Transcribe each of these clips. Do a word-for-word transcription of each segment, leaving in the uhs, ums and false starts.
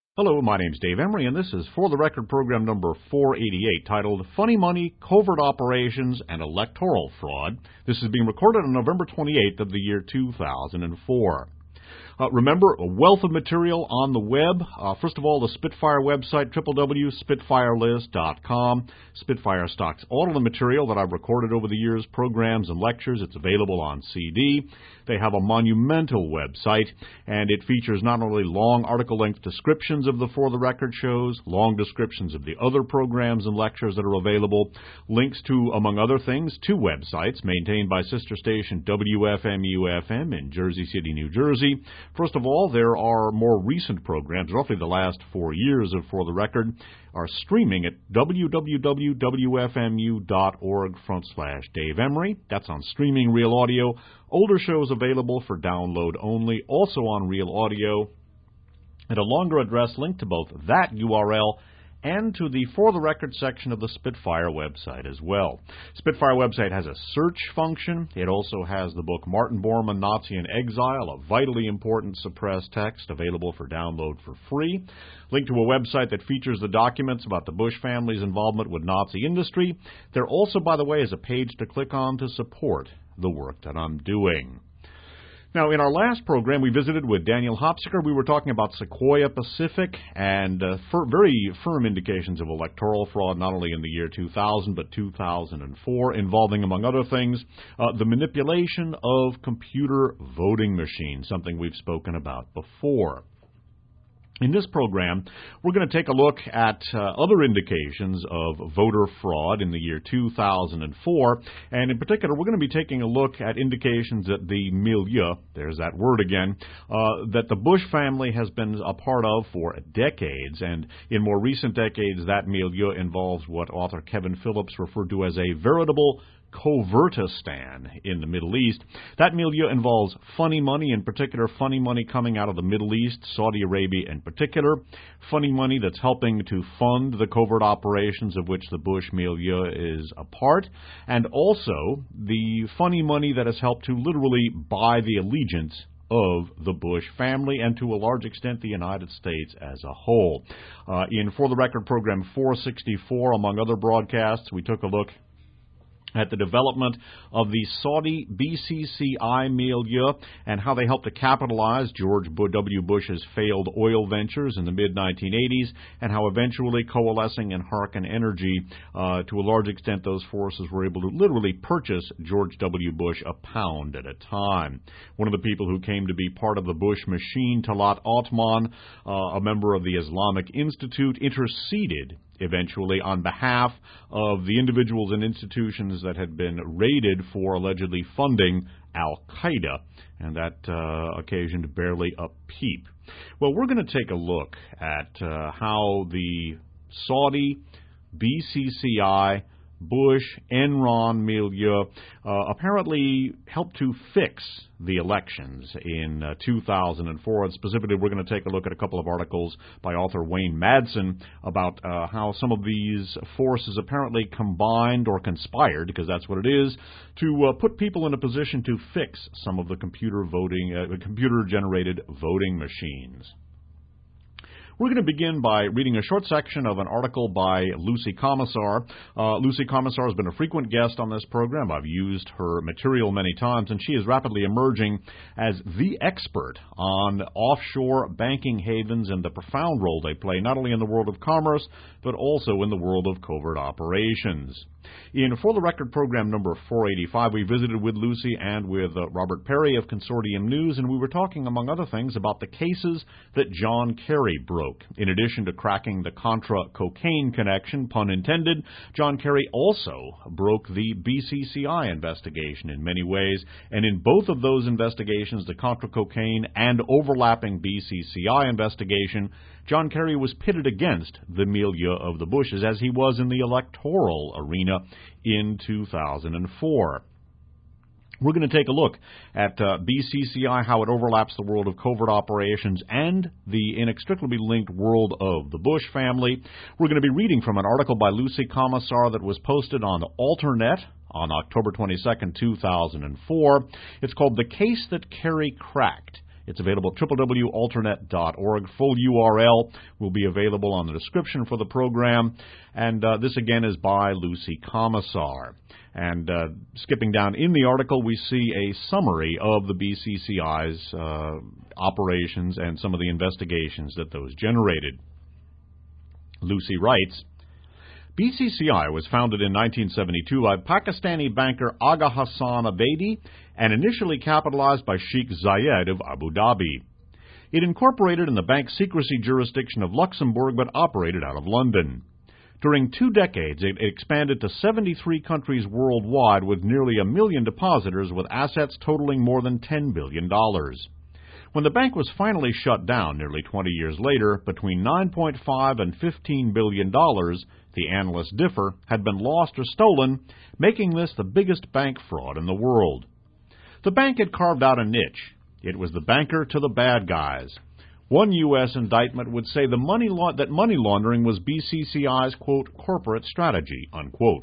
Hello, my name's Dave Emery, and this is For the Record program number four eighty-eight, titled Funny Money, Covert Operations, and Electoral Fraud. This is being recorded on November twenty-eighth of the year two thousand four. Uh, remember, a wealth of material on the web. Uh, first of all, the Spitfire website, w w w dot spitfire list dot com. Spitfire stocks all of the material that I've recorded over the years, programs and lectures. It's available on C D. They have a monumental website, and it features not only long article-length descriptions of the For the Record shows, long descriptions of the other programs and lectures that are available, links to, among other things, two websites maintained by sister station W F M U F M in Jersey City, New Jersey. First of all, there are more recent programs, roughly the last four years of For the Record, are streaming at w w w dot w f m u dot org front slash Dave Emery. That's on streaming Real Audio. Older shows available for download only, also on Real Audio. And a longer address link to both that U R L and to the For the Record section of the Spitfire website as well. Spitfire website has a search function. It also has the book Martin Bormann, Nazi in Exile, a vitally important suppressed text available for download for free. Link to a website that features the documents about the Bush family's involvement with Nazi industry. There also, by the way, is a page to click on to support the work that I'm doing. Now, in our last program, we visited with Daniel Hopsicker. We were talking about Sequoia Pacific and uh, for very firm indications of electoral fraud, not only in the year two thousand, but two thousand four, involving, among other things, uh, the manipulation of computer voting machines, something we've spoken about before. In this program, we're going to take a look at uh, other indications of voter fraud in the year two thousand four, and in particular, we're going to be taking a look at indications that the milieu, there's that word again, uh, that the Bush family has been a part of for decades, and in more recent decades, that milieu involves what author Kevin Phillips referred to as a veritable Covertistan in the Middle East. That milieu involves funny money, in particular funny money coming out of the Middle East, Saudi Arabia in particular, funny money that's helping to fund the covert operations of which the Bush milieu is a part, and also the funny money that has helped to literally buy the allegiance of the Bush family and to a large extent the United States as a whole. Uh, in For the Record program four sixty-four, among other broadcasts, we took a look at the development of the Saudi B C C I milieu and how they helped to capitalize George W. Bush's failed oil ventures in the mid nineteen eighties, and how eventually coalescing in Harken Energy, uh, to a large extent, those forces were able to literally purchase George W. Bush a pound at a time. One of the people who came to be part of the Bush machine, Talat Altman, uh, a member of the Islamic Institute, interceded eventually on behalf of the individuals and institutions that had been raided for allegedly funding Al-Qaeda, and that uh, occasioned barely a peep. Well, we're going to take a look at uh, how the Saudi, B C C I, Bush, Enron milieu uh, apparently helped to fix the elections in uh, two thousand four. And specifically, we're going to take a look at a couple of articles by author Wayne Madsen about uh, how some of these forces apparently combined or conspired, because that's what it is, to uh, put people in a position to fix some of the computer voting, uh, computer-generated voting machines. We're going to begin by reading a short section of an article by Lucy Commissar. Uh, Lucy Commissar has been a frequent guest on this program. I've used her material many times, and she is rapidly emerging as the expert on offshore banking havens and the profound role they play, not only in the world of commerce, but also in the world of covert operations. In For the Record program number four eighty-five, we visited with Lucy and with uh, Robert Perry of Consortium News, and we were talking, among other things, about the cases that John Kerry broke. In addition to cracking the Contra cocaine connection, pun intended, John Kerry also broke the B C C I investigation in many ways, and in both of those investigations, the Contra cocaine and overlapping B C C I investigation, John Kerry was pitted against the milieu of the Bushes, as he was in the electoral arena in two thousand four. We're going to take a look at uh, B C C I, how it overlaps the world of covert operations and the inextricably linked world of the Bush family. We're going to be reading from an article by Lucy Commissar that was posted on Alternet on October twenty-second, two thousand four. It's called The Case That Kerry Cracked. It's available at w w w dot alternet dot org. Full U R L will be available on the description for the program. And uh, this, again, is by Lucy Commissar. And uh, skipping down in the article, we see a summary of the B C C I's uh, operations and some of the investigations that those generated. Lucy writes, B C C I was founded in nineteen seventy-two by Pakistani banker Aga Hassan Abedi and initially capitalized by Sheikh Zayed of Abu Dhabi. It incorporated in the bank secrecy jurisdiction of Luxembourg but operated out of London. During two decades, it expanded to seventy-three countries worldwide with nearly a million depositors with assets totaling more than ten billion dollars. When the bank was finally shut down nearly twenty years later, between nine point five and fifteen billion dollars, the analysts differ, had been lost or stolen, making this the biggest bank fraud in the world. The bank had carved out a niche. It was the banker to the bad guys. One U S indictment would say the money la- that money laundering was B C C I's, quote, corporate strategy, unquote.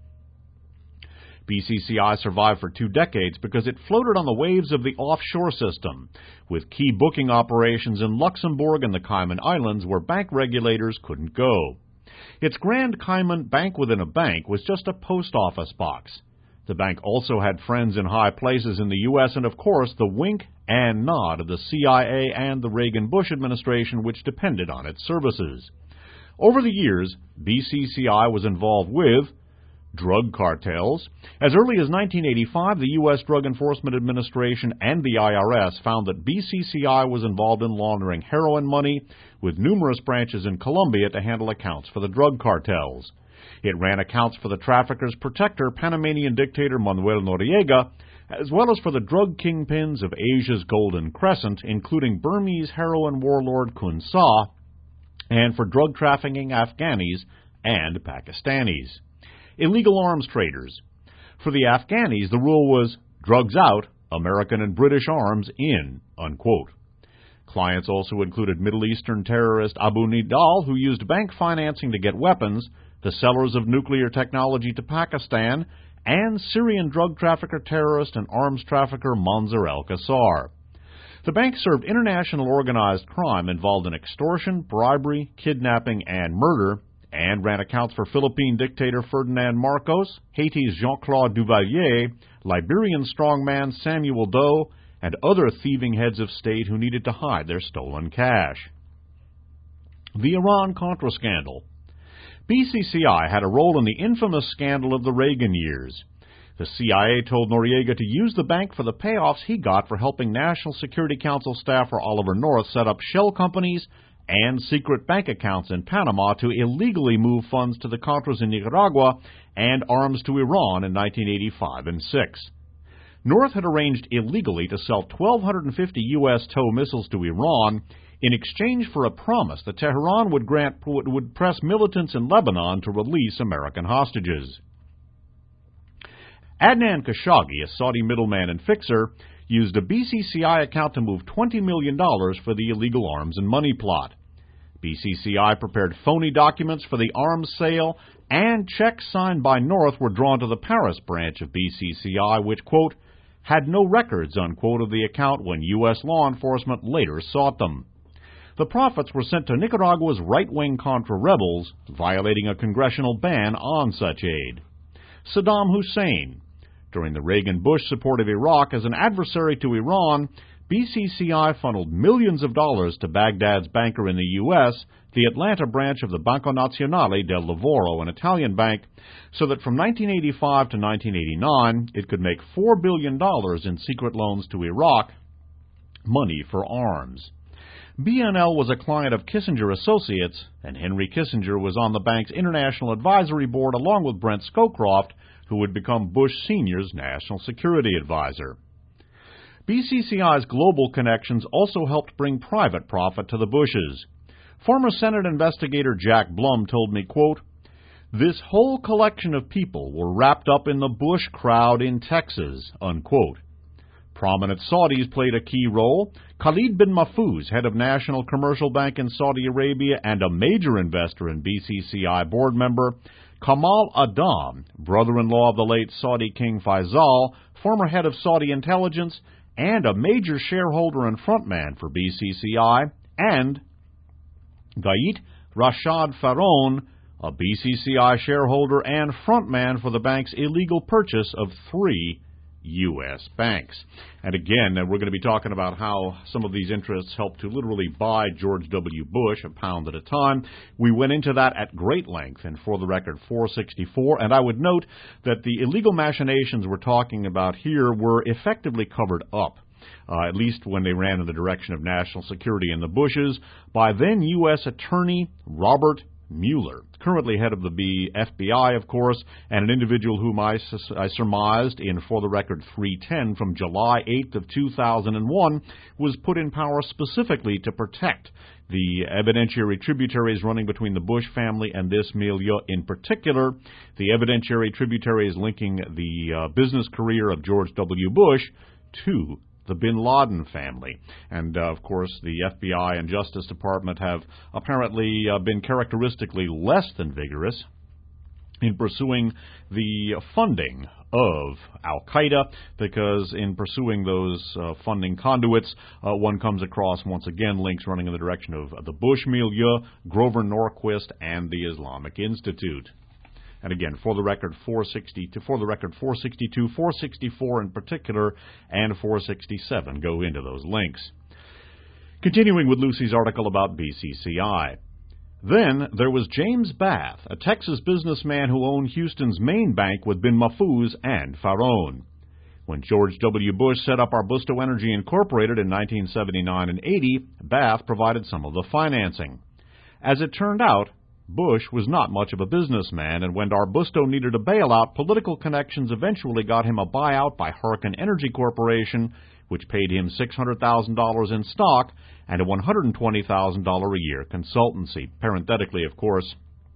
B C C I survived for two decades because it floated on the waves of the offshore system, with key booking operations in Luxembourg and the Cayman Islands where bank regulators couldn't go. Its Grand Cayman Bank within a bank was just a post office box. The bank also had friends in high places in the U S and, of course, the wink and nod of the C I A and the Reagan-Bush administration, which depended on its services. Over the years, B C C I was involved with drug cartels. As early as nineteen eighty-five, the U S Drug Enforcement Administration and the I R S found that B C C I was involved in laundering heroin money, with numerous branches in Colombia to handle accounts for the drug cartels. It ran accounts for the traffickers' protector, Panamanian dictator Manuel Noriega, as well as for the drug kingpins of Asia's Golden Crescent, including Burmese heroin warlord Kun Sa, and for drug trafficking Afghanis and Pakistanis. Illegal arms traders. For the Afghanis, the rule was drugs out, American and British arms in, unquote. Clients also included Middle Eastern terrorist Abu Nidal, who used bank financing to get weapons, the sellers of nuclear technology to Pakistan, and Syrian drug trafficker terrorist and arms trafficker Manzur al-Qassar. The bank served international organized crime involved in extortion, bribery, kidnapping, and murder, and ran accounts for Philippine dictator Ferdinand Marcos, Haiti's Jean-Claude Duvalier, Liberian strongman Samuel Doe, and other thieving heads of state who needed to hide their stolen cash. The Iran-Contra scandal. B C C I had a role in the infamous scandal of the Reagan years. The C I A told Noriega to use the bank for the payoffs he got for helping National Security Council staffer Oliver North set up shell companies and secret bank accounts in Panama to illegally move funds to the Contras in Nicaragua and arms to Iran in nineteen eighty-five and six. North had arranged illegally to sell twelve fifty U S TOW missiles to Iran in exchange for a promise that Tehran would grant would press militants in Lebanon to release American hostages. Adnan Khashoggi, a Saudi middleman and fixer, used a B C C I account to move twenty million dollars for the illegal arms and money plot. B C C I prepared phony documents for the arms sale, and checks signed by North were drawn to the Paris branch of B C C I, which, quote, had no records, unquote, of the account when U S law enforcement later sought them. The profits were sent to Nicaragua's right-wing Contra rebels, violating a congressional ban on such aid. Saddam Hussein. During the Reagan-Bush support of Iraq as an adversary to Iran, B C C I funneled millions of dollars to Baghdad's banker in the U S, the Atlanta branch of the Banco Nazionale del Lavoro, an Italian bank, so that from nineteen eighty-five to nineteen eighty-nine it could make four billion dollars in secret loans to Iraq, money for arms. B N L was a client of Kissinger Associates, and Henry Kissinger was on the bank's International Advisory Board along with Brent Scowcroft, who would become Bush Senior's national security advisor. B C C I's global connections also helped bring private profit to the Bushes. Former Senate investigator Jack Blum told me, quote, "This whole collection of people were wrapped up in the Bush crowd in Texas," unquote. Prominent Saudis played a key role. Khalid bin Mahfouz, head of National Commercial Bank in Saudi Arabia and a major investor and B C C I board member, Kamal Adam, brother-in-law of the late Saudi King Faisal, former head of Saudi intelligence, and a major shareholder and frontman for B C C I, and Gait Rashad Faron, a B C C I shareholder and frontman for the bank's illegal purchase of three U S banks. And again, we're going to be talking about how some of these interests helped to literally buy George W. Bush a pound at a time. We went into that at great length in For the Record four sixty-four, and I would note that the illegal machinations we're talking about here were effectively covered up, uh, at least when they ran in the direction of national security in the Bushes, by then U S Attorney Robert Mueller, currently head of the B- F B I, of course, and an individual whom I, I surmised in For the Record three ten from July eighth of two thousand one was put in power specifically to protect the evidentiary tributaries running between the Bush family and this milieu in particular, the evidentiary tributaries linking the uh, business career of George W. Bush to the Bin Laden family. And, uh, of course, the F B I and Justice Department have apparently uh, been characteristically less than vigorous in pursuing the funding of Al-Qaeda, because in pursuing those uh, funding conduits, uh, one comes across, once again, links running in the direction of the Bush milieu, Grover Norquist, and the Islamic Institute. And again, For the Record four sixty to For the Record four sixty-two, four sixty-four in particular, and four sixty-seven go into those links. Continuing with Lucy's article about B C C I. Then there was James Bath, a Texas businessman who owned Houston's main bank with Bin Mahfouz and Faron. When George W. Bush set up Arbusto Energy Incorporated in nineteen seventy-nine and eighty, Bath provided some of the financing. As it turned out, Bush was not much of a businessman, and when Arbusto needed a bailout, political connections eventually got him a buyout by Harken Energy Corporation, which paid him six hundred thousand dollars in stock and a one hundred twenty thousand dollars a year consultancy. Parenthetically, of course,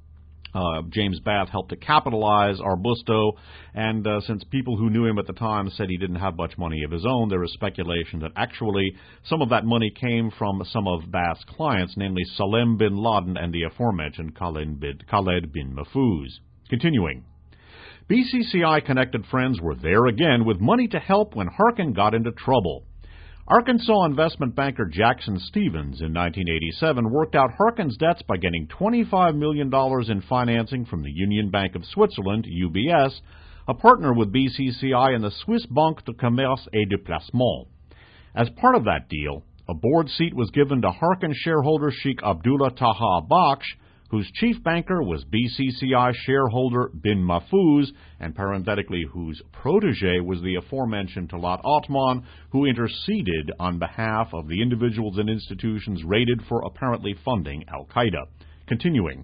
uh, James Bath helped to capitalize Arbusto, and uh, since people who knew him at the time said he didn't have much money of his own, there is speculation that actually some of that money came from some of Bath's clients, namely Salem bin Laden and the aforementioned Khaled bin, Khaled bin Mahfouz. Continuing. B C C I-connected friends were there again with money to help when Harken got into trouble. Arkansas investment banker Jackson Stevens in nineteen eighty-seven worked out Harken's debts by getting twenty-five million dollars in financing from the Union Bank of Switzerland, U B S, a partner with B C C I in the Swiss Banque de Commerce et de Placement. As part of that deal, a board seat was given to Harken shareholder Sheikh Abdullah Taha Baksh, whose chief banker was B C C I shareholder Bin Mahfouz, and parenthetically whose protege was the aforementioned Talat Atman, who interceded on behalf of the individuals and institutions raided for apparently funding Al-Qaeda. Continuing.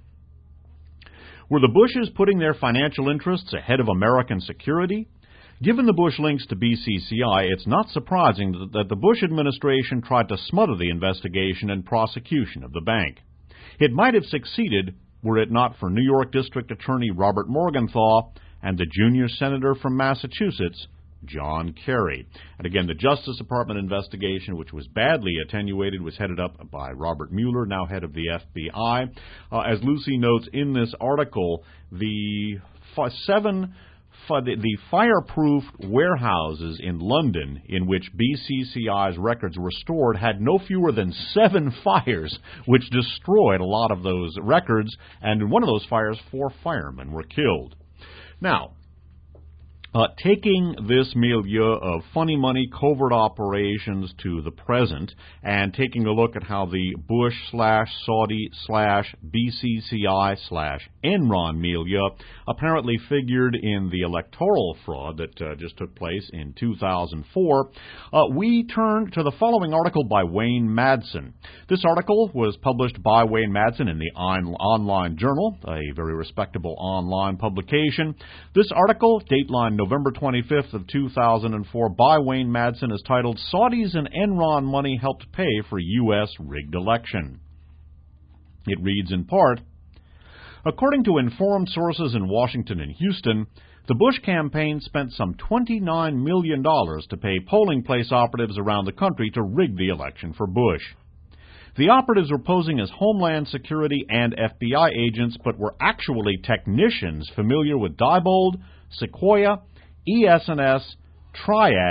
Were the Bushes putting their financial interests ahead of American security? Given the Bush links to B C C I, it's not surprising that the Bush administration tried to smother the investigation and prosecution of the bank. It might have succeeded were it not for New York District Attorney Robert Morgenthau and the junior senator from Massachusetts, John Kerry. And again, the Justice Department investigation, which was badly attenuated, was headed up by Robert Mueller, now head of the F B I. Uh, as Lucy notes in this article, the f- seven the fireproof warehouses in London in which B C C I's records were stored had no fewer than seven fires, which destroyed a lot of those records, and in one of those fires, four firemen were killed. Now, Uh, taking this milieu of funny money covert operations to the present and taking a look at how the Bush slash Saudi slash B C C I slash Enron milieu apparently figured in the electoral fraud that uh, just took place in two thousand four, uh, we turn to the following article by Wayne Madsen. This article was published by Wayne Madsen in the on- Online Journal, a very respectable online publication. This article, dateline November twenty-fifth of two thousand four, by Wayne Madsen, is titled "Saudis and Enron Money Helped Pay for U S Rigged Election." It reads in part, according to informed sources in Washington and Houston, the Bush campaign spent some twenty-nine million dollars to pay polling place operatives around the country to rig the election for Bush. The operatives were posing as Homeland Security and F B I agents, but were actually technicians familiar with Diebold, Sequoia, E S and S, Triad,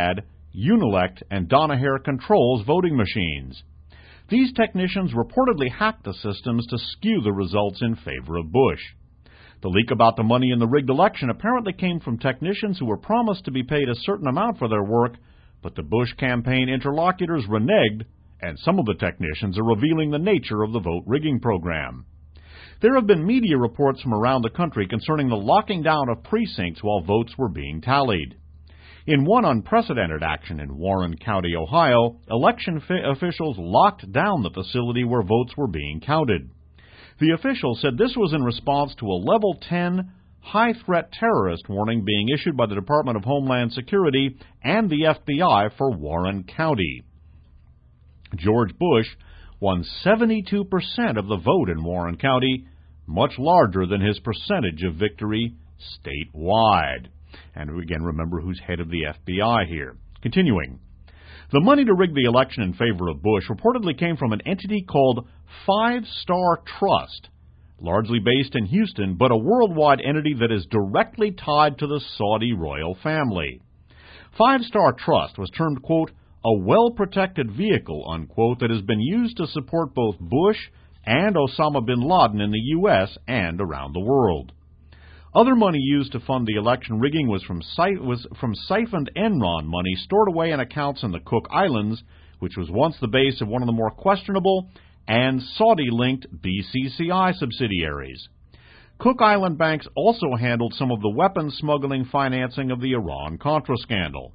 Unilect, and Donahair Controls voting machines. These technicians reportedly hacked the systems to skew the results in favor of Bush. The leak about the money in the rigged election apparently came from technicians who were promised to be paid a certain amount for their work, but the Bush campaign interlocutors reneged, and some of the technicians are revealing the nature of the vote rigging program. There have been media reports from around the country concerning the locking down of precincts while votes were being tallied. In one unprecedented action in Warren County, Ohio, election officials locked down the facility where votes were being counted. The officials said this was in response to a level ten high-threat terrorist warning being issued by the Department of Homeland Security and the F B I for Warren County. George Bush won seventy-two percent of the vote in Warren County, much larger than his percentage of victory statewide. And again, remember who's head of the F B I here. Continuing. The money to rig the election in favor of Bush reportedly came from an entity called Five Star Trust, largely based in Houston, but a worldwide entity that is directly tied to the Saudi royal family. Five Star Trust was termed, quote, a well-protected vehicle, unquote, that has been used to support both Bush and Osama bin Laden in the U S and around the world. Other money used to fund the election rigging was from, was from siphoned Enron money stored away in accounts in the Cook Islands, which was once the base of one of the more questionable and Saudi-linked B C C I subsidiaries. Cook Island banks also handled some of the weapons smuggling financing of the Iran-Contra scandal.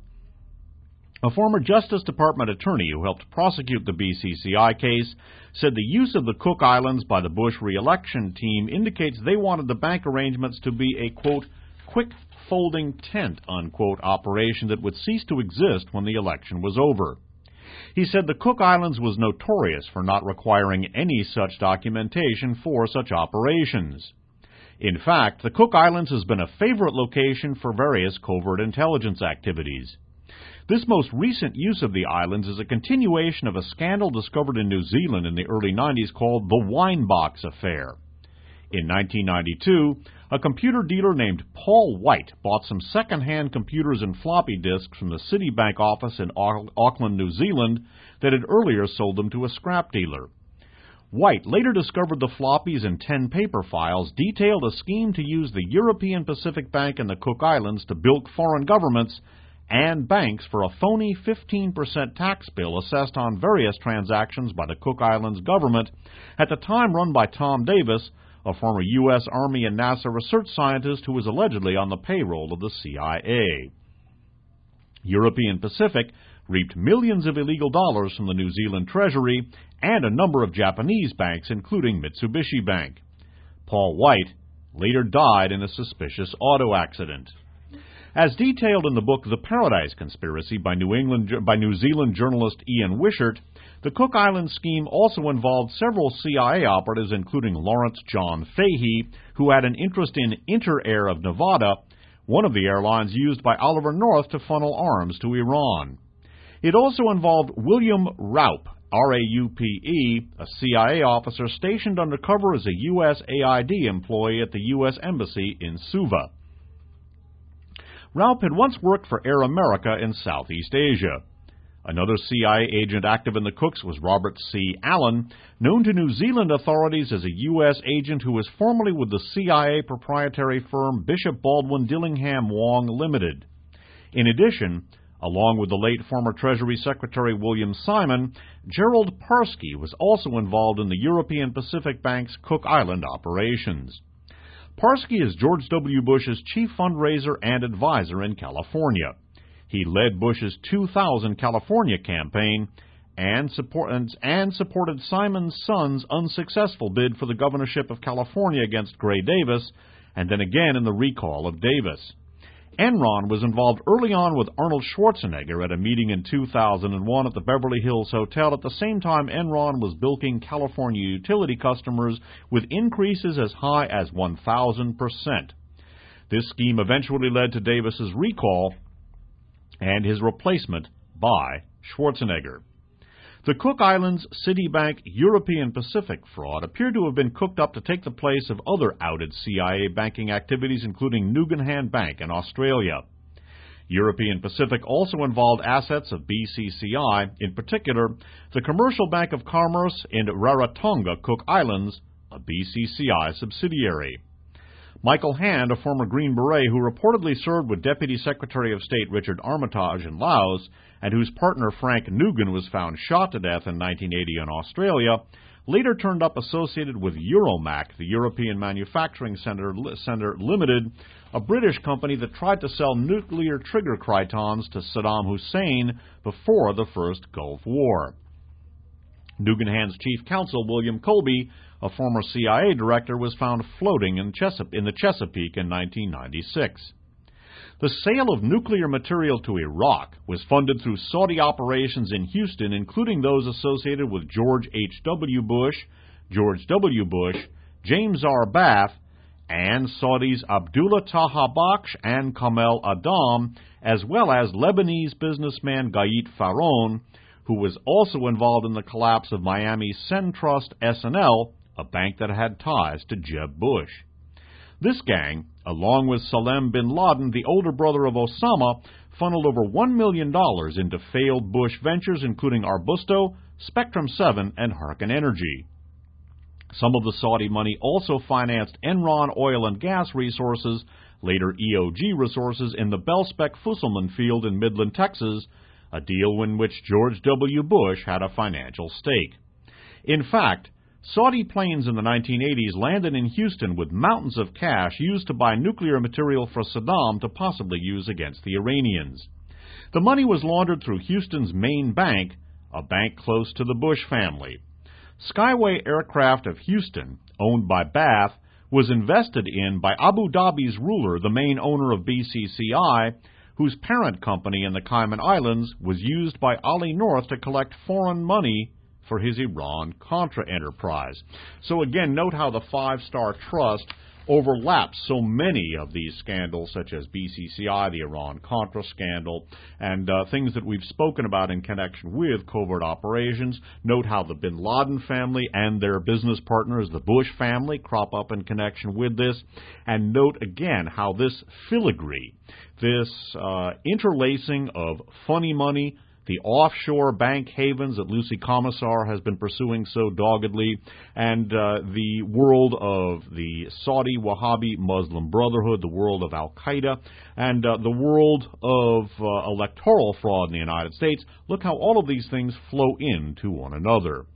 A former Justice Department attorney who helped prosecute the B C C I case said the use of the Cook Islands by the Bush re-election team indicates they wanted the bank arrangements to be a, quote, quick folding tent, unquote, operation that would cease to exist when the election was over. He said the Cook Islands was notorious for not requiring any such documentation for such operations. In fact, the Cook Islands has been a favorite location for various covert intelligence activities. This most recent use of the islands is a continuation of a scandal discovered in New Zealand in the early nineties called the Winebox Affair. In nineteen ninety-two, a computer dealer named Paul White bought some second-hand computers and floppy disks from the Citibank office in Auckland, New Zealand, that had earlier sold them to a scrap dealer. White later discovered the floppies and ten paper files detailed a scheme to use the European Pacific Bank and the Cook Islands to bilk foreign governments and banks for a phony fifteen percent tax bill assessed on various transactions by the Cook Islands government, at the time run by Tom Davis, a former U S Army and NASA research scientist who was allegedly on the payroll of the C I A. European Pacific reaped millions of illegal dollars from the New Zealand Treasury and a number of Japanese banks, including Mitsubishi Bank. Paul White later died in a suspicious auto accident. As detailed in the book The Paradise Conspiracy by New England by New Zealand journalist Ian Wishart, the Cook Islands scheme also involved several C I A operatives, including Lawrence John Fahey, who had an interest in Interair of Nevada, one of the airlines used by Oliver North to funnel arms to Iran. It also involved William Raup, R A U P E, a C I A officer stationed undercover as a U S A I D employee at the U S Embassy in Suva. Raup had once worked for Air America in Southeast Asia. Another C I A agent active in the Cooks was Robert C. Allen, known to New Zealand authorities as a U S agent who was formerly with the C I A proprietary firm Bishop Baldwin Dillingham Wong Limited. In addition, along with the late former Treasury Secretary William Simon, Gerald Parsky was also involved in the European Pacific Bank's Cook Island operations. Parsky is George W. Bush's chief fundraiser and advisor in California. He led Bush's two thousand California campaign and, support, and supported Simon's son's unsuccessful bid for the governorship of California against Gray Davis, and then again in the recall of Davis. Enron was involved early on with Arnold Schwarzenegger at a meeting in two thousand one at the Beverly Hills Hotel at the same time Enron was bilking California utility customers with increases as high as one thousand percent. This scheme eventually led to Davis's recall and his replacement by Schwarzenegger. The Cook Islands Citibank European Pacific fraud appeared to have been cooked up to take the place of other outed C I A banking activities, including Nugan Hand Bank in Australia. European Pacific also involved assets of B C C I, in particular the Commercial Bank of Commerce in Rarotonga, Cook Islands, a B C C I subsidiary. Michael Hand, a former Green Beret who reportedly served with Deputy Secretary of State Richard Armitage in Laos, and whose partner Frank Nugan was found shot to death in nineteen eighty in Australia, later turned up associated with Euromac, the European Manufacturing Center, Center Limited, a British company that tried to sell nuclear trigger crytons to Saddam Hussein before the First Gulf War. Nugan-Hand's chief counsel, William Colby, a former C I A director, was found floating in, Chesap- in the Chesapeake in nineteen ninety-six. The sale of nuclear material to Iraq was funded through Saudi operations in Houston, including those associated with George H W. Bush, George W. Bush, James R. Bath, and Saudis Abdullah Taha Baksh and Kamel Adam, as well as Lebanese businessman Gayet Faron, who was also involved in the collapse of Miami's Centrust S and L, a bank that had ties to Jeb Bush. This gang, along with Salem bin Laden, the older brother of Osama, funneled over one million dollars into failed Bush ventures, including Arbusto, Spectrum seven, and Harken Energy. Some of the Saudi money also financed Enron oil and gas resources, later E O G resources, in the Belspec Fusselman field in Midland, Texas, a deal in which George W. Bush had a financial stake. In fact, Saudi planes in the nineteen eighties landed in Houston with mountains of cash used to buy nuclear material for Saddam to possibly use against the Iranians. The money was laundered through Houston's main bank, a bank close to the Bush family. Skyway Aircraft of Houston, owned by Bath, was invested in by Abu Dhabi's ruler, the main owner of B C C I, whose parent company in the Cayman Islands was used by Ali North to collect foreign money for his Iran-Contra enterprise. So again, note how the Five Star Trust overlaps so many of these scandals, such as B C C I, the Iran-Contra scandal, and uh, things that we've spoken about in connection with covert operations. Note how the bin Laden family and their business partners, the Bush family, crop up in connection with this. And note again how this filigree, this uh, interlacing of funny money, the offshore bank havens that Lucy Commissar has been pursuing so doggedly, and uh, the world of the Saudi Wahhabi Muslim Brotherhood, the world of Al-Qaeda, and uh, the world of uh, electoral fraud in the United States. Look how all of these things flow into one another.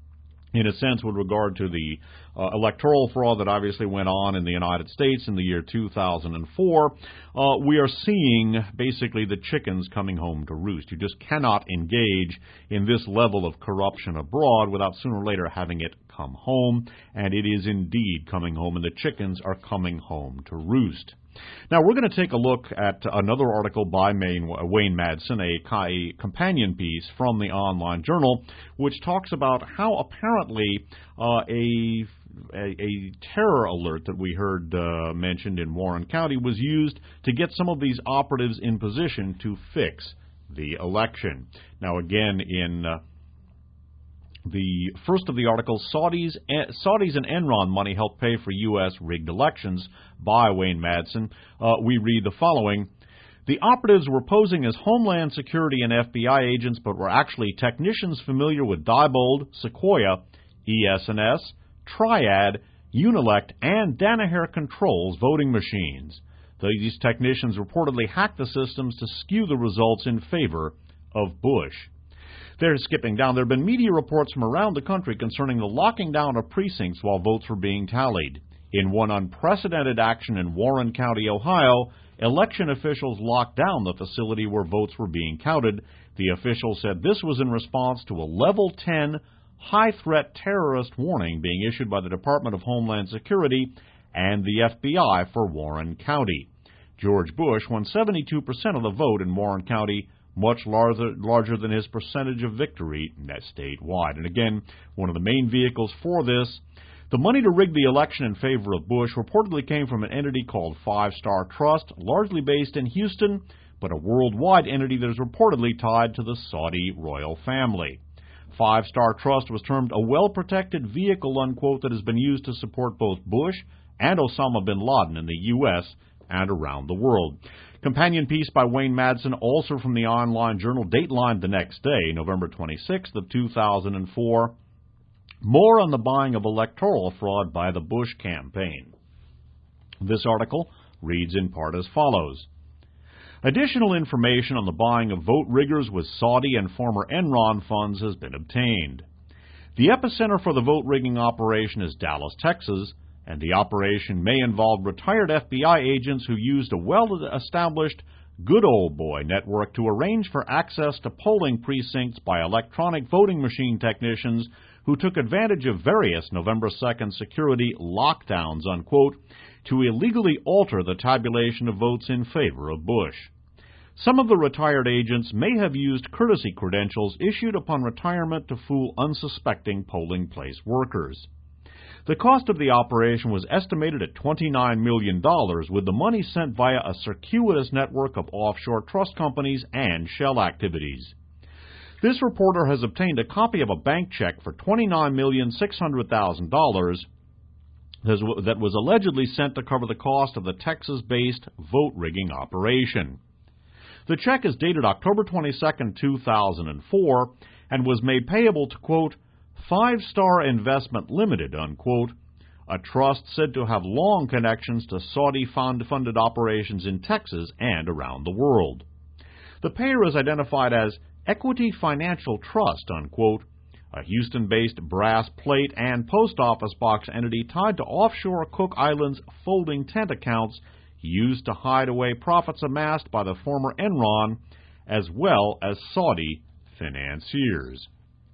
In a sense, with regard to the uh, electoral fraud that obviously went on in the United States in the year two thousand four, uh, we are seeing basically the chickens coming home to roost. You just cannot engage in this level of corruption abroad without sooner or later having it come home, and it is indeed coming home, and the chickens are coming home to roost. Now, we're going to take a look at another article by Wayne Madsen, a, a companion piece from the Online Journal, which talks about how apparently uh, a, a, a terror alert that we heard uh, mentioned in Warren County was used to get some of these operatives in position to fix the election. Now, again, in Uh, the first of the articles, Saudis, Saudis and Enron money helped pay for U S rigged elections, by Wayne Madsen. Uh, we read the following. The operatives were posing as Homeland Security and F B I agents, but were actually technicians familiar with Diebold, Sequoia, E S N S, Triad, Unilect, and Danaher Controls voting machines. These technicians reportedly hacked the systems to skew the results in favor of Bush. They're skipping down. There have been media reports from around the country concerning the locking down of precincts while votes were being tallied. In one unprecedented action in Warren County, Ohio, election officials locked down the facility where votes were being counted. The official said this was in response to a level ten high-threat terrorist warning being issued by the Department of Homeland Security and the F B I for Warren County. George Bush won seventy-two percent of the vote in Warren County, much larger, larger than his percentage of victory net statewide. And again, one of the main vehicles for this, the money to rig the election in favor of Bush reportedly came from an entity called Five Star Trust, largely based in Houston, but a worldwide entity that is reportedly tied to the Saudi royal family. Five Star Trust was termed a well-protected vehicle, unquote, that has been used to support both Bush and Osama bin Laden in the U S and around the world. Companion piece by Wayne Madsen, also from the online journal Dateline the next day, November twenty-sixth of two thousand four. More on the buying of electoral fraud by the Bush campaign. This article reads in part as follows. Additional information on the buying of vote riggers with Saudi and former Enron funds has been obtained. The epicenter for the vote rigging operation is Dallas, Texas, and the operation may involve retired F B I agents who used a well-established good old boy network to arrange for access to polling precincts by electronic voting machine technicians who took advantage of various November second security lockdowns, unquote, to illegally alter the tabulation of votes in favor of Bush. Some of the retired agents may have used courtesy credentials issued upon retirement to fool unsuspecting polling place workers. The cost of the operation was estimated at twenty-nine million dollars, with the money sent via a circuitous network of offshore trust companies and shell activities. This reporter has obtained a copy of a bank check for twenty-nine million six hundred thousand dollars that was allegedly sent to cover the cost of the Texas-based vote-rigging operation. The check is dated October twenty-second, two thousand four, and was made payable to, quote, Five Star Investment Limited, unquote, a trust said to have long connections to Saudi-funded operations in Texas and around the world. The payer is identified as Equity Financial Trust, unquote, a Houston-based brass plate and post office box entity tied to offshore Cook Islands folding tent accounts used to hide away profits amassed by the former Enron, as well as Saudi financiers.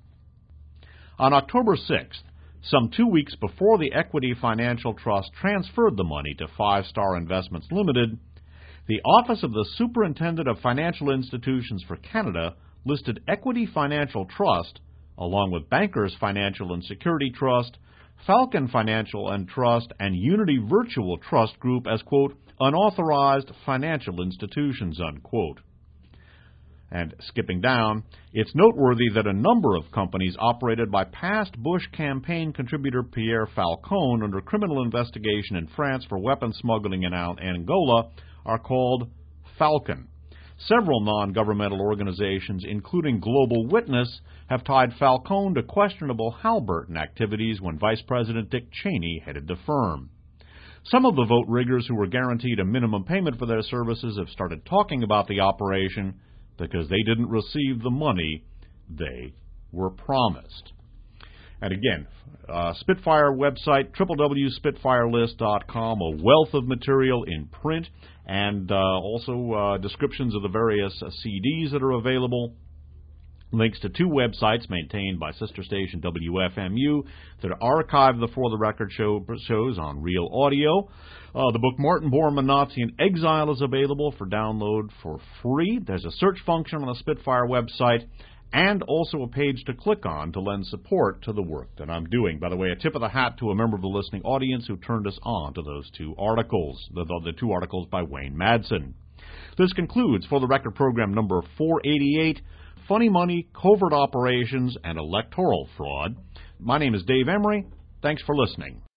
On October sixth, some two weeks before the Equity Financial Trust transferred the money to Five Star Investments Limited, the Office of the Superintendent of Financial Institutions for Canada listed Equity Financial Trust, along with Bankers Financial and Security Trust, Falcon Financial and Trust, and Unity Virtual Trust Group as, quote, unauthorized financial institutions, unquote. And skipping down, it's noteworthy that a number of companies operated by past Bush campaign contributor Pierre Falcone under criminal investigation in France for weapons smuggling in Angola are called Falcon. Several non-governmental organizations, including Global Witness, have tied Falcone to questionable Halliburton activities when Vice President Dick Cheney headed the firm. Some of the vote riggers who were guaranteed a minimum payment for their services have started talking about the operation because they didn't receive the money they were promised. And again, uh, Spitfire website, w w w dot spitfire list dot com, a wealth of material in print, and uh, also uh, descriptions of the various uh, C Ds that are available. Links to two websites maintained by sister station W F M U that archive the For the Record show, shows on Real Audio. Uh, the book Martin Bormann, Nazi in Exile is available for download for free. There's a search function on the Spitfire website, and also a page to click on to lend support to the work that I'm doing. By the way, a tip of the hat to a member of the listening audience who turned us on to those two articles, the, the, the two articles by Wayne Madsen. This concludes For the Record program number four eighty-eight, Funny Money, Covert Operations, and Electoral Fraud. My name is Dave Emery. Thanks for listening.